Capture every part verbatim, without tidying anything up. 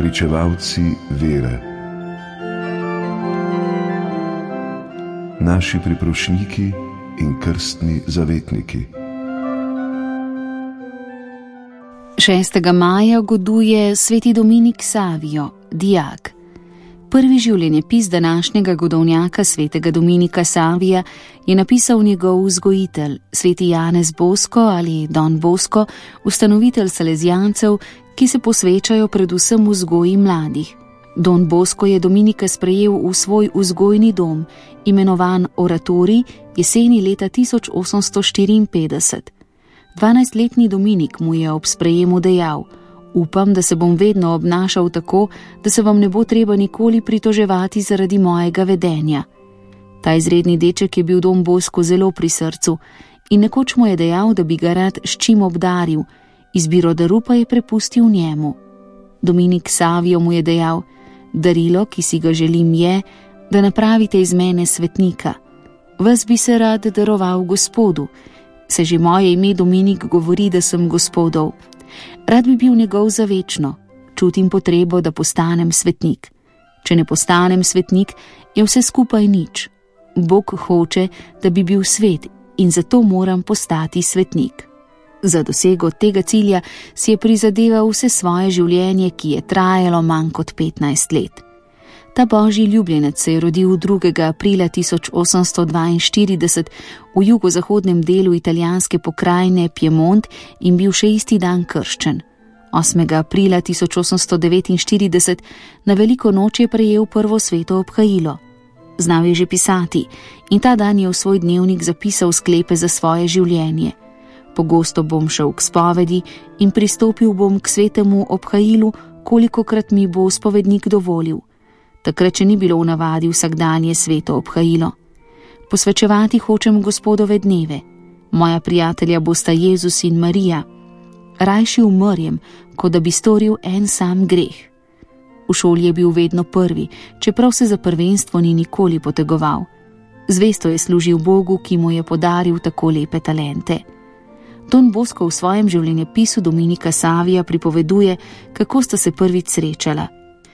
pričevalci vere. Naši priprošniki in krstni zavetniki. šestega maja goduje sveti Dominik Savio, dijak. Prvi življenjepis današnjega godovnjaka svetega Dominika Savija je napisal njegov vzgojitelj, sveti Janez Bosko ali Don Bosko, ustanovitelj salezijancev, ki se posvečajo predvsem vzgoji mladih. Don Bosko je Dominika sprejel v svoj vzgojni dom, imenovan Oratorij, jeseni leta tisoč osemsto štiriinpetdeset. Dvanajstletni Dominik mu je ob sprejemu dejal: upam, da se bom vedno obnašal tako, da se vam ne bo treba nikoli pritoževati zaradi mojega vedenja. Ta izredni deček je bil Don Bosko zelo pri srcu in nekoč mu je dejal, da bi ga rad s čim obdaril, izbiro daru pa je prepustil njemu. Dominik Savio mu je dejal: darilo, ki si ga želim, je, da napravite iz mene svetnika. Vas bi se rad daroval Gospodu, se že moje ime Dominik govori, da sem Gospodov. Rad bi bil njegov za večno, čutim potrebo, da postanem svetnik. Če ne postanem svetnik, je vse skupaj nič. Bog hoče, da bi bil svet in zato moram postati svetnik. Za dosego tega cilja si je prizadeval vse svoje življenje, ki je trajalo manj kot petnajst let. Ta božji ljubljenec se je rodil drugega aprila tisoč osemsto dvainštirideset v jugozahodnem delu italijanske pokrajine Piemont in bil še isti dan krščen. osmega aprila tisoč osemsto devetinštirideset na veliko noč je prejel prvo sveto obhajilo. Znal je že pisati in ta dan je v svoj dnevnik zapisal sklepe za svoje življenje. Pogosto bom šel k spovedi in pristopil bom k svetemu obhajilu, kolikokrat mi bo spovednik dovolil. Takrat še ni bilo v navadi vsakdanje sveto obhajilo. Posvečevati hočem Gospodove dneve. Moja prijatelja bosta Jezus in Marija. Rajši umrjem, kot da bi storil en sam greh. V šoli je bil vedno prvi, čeprav se za prvenstvo ni nikoli potegoval. Zvesto je služil Bogu, ki mu je podaril tako lepe talente. Don Bosko v svojem življenjepisu Dominika Savija pripoveduje, kako sta se prvič srečala.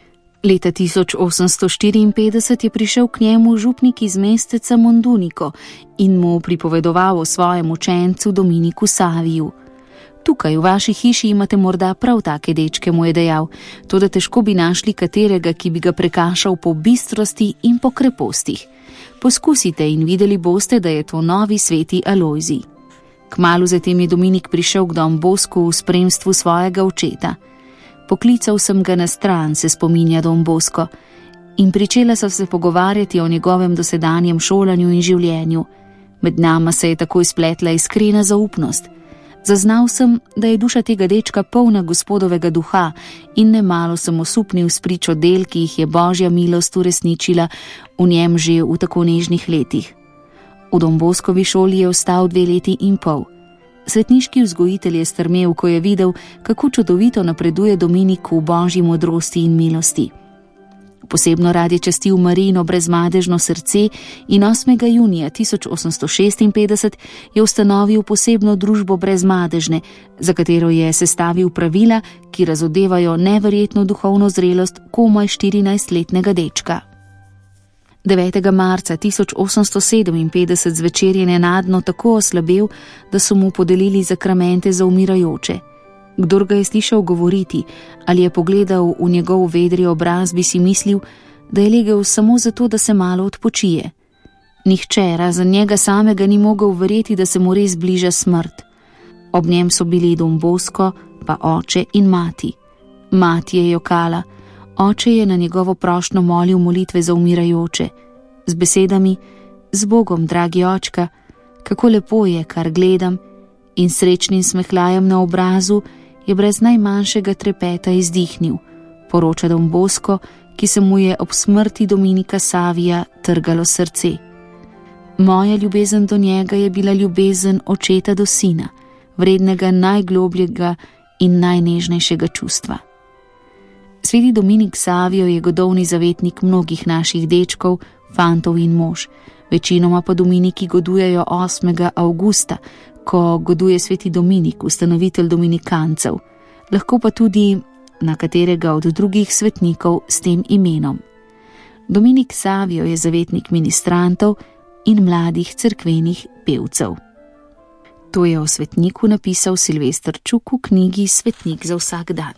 Leta tisoč osemsto štiriinpetdeset je prišel k njemu župnik iz mesteca Mondunico in mu pripovedoval o svojem učencu Dominiku Saviju. Tukaj v vaši hiši imate morda prav take dečke, mu je dejal, toda težko bi našli katerega, ki bi ga prekašal po bistrosti in po krepostih. Poskusite in videli boste, da je to novi sveti Alojzij. Kmalu zatem je Dominik prišel k Don Bosku v spremstvu svojega očeta. Poklical sem ga na stran, se spominja Don Bosko, in pričela sem se pogovarjati o njegovem dosedanjem šolanju in življenju. Med nama se je takoj spletla iskrena zaupnost. Zaznal sem, da je duša tega dečka polna Gospodovega duha in nemalo sem osupnil spričo del, ki jih je Božja milost uresničila v njem že v tako nežnih letih. V Don Boskovi šoli je ostal dve leti in pol. Svetniški vzgojitelj je strmel, ko je videl, kako čudovito napreduje Dominik v Božji modrosti in milosti. Posebno rad je častil Marijino brezmadežno srce in osmega junija tisoč osemsto šestinpetdeset je ustanovil posebno družbo brezmadežne, za katero je sestavil pravila, ki razodevajo neverjetno duhovno zrelost komaj štirinajstletnega dečka. devetega marca tisoč osemsto sedeminpetdeset zvečer je nenadno tako oslabel, da so mu podelili zakramente za umirajoče. Kdor ga je slišal govoriti ali je pogledal v njegov vedri obraz, bi si mislil, da je legel samo zato, da se malo odpočije. Nihče razen njega samega ni mogel verjeti, da se mu res bliža smrt. Ob njem so bili Don Bosko, pa oče in mati. Mati je jokala, oče je na njegovo prošnjo molil molitve za umirajoče, z besedami: z Bogom, dragi očka, kako lepo je, kar gledam, in srečnim smehljajem na obrazu je brez najmanjšega trepeta izdihnil, poroča Don Bosko, ki se mu je ob smrti Dominika Savija trgalo srce. Moja ljubezen do njega je bila ljubezen očeta do sina, vrednega najglobljega in najnežnejšega čustva. Sveti Dominik Savio je godovni zavetnik mnogih naših dečkov, fantov in mož. Večinoma pa Dominiki godujejo osmega avgusta, ko goduje sveti Dominik, ustanovitelj dominikancev. Lahko pa tudi na katerega od drugih svetnikov s tem imenom. Dominik Savio je zavetnik ministrantov in mladih cerkvenih pevcev. To je o svetniku napisal Silvester Čuk v knjigi Svetnik za vsak dan.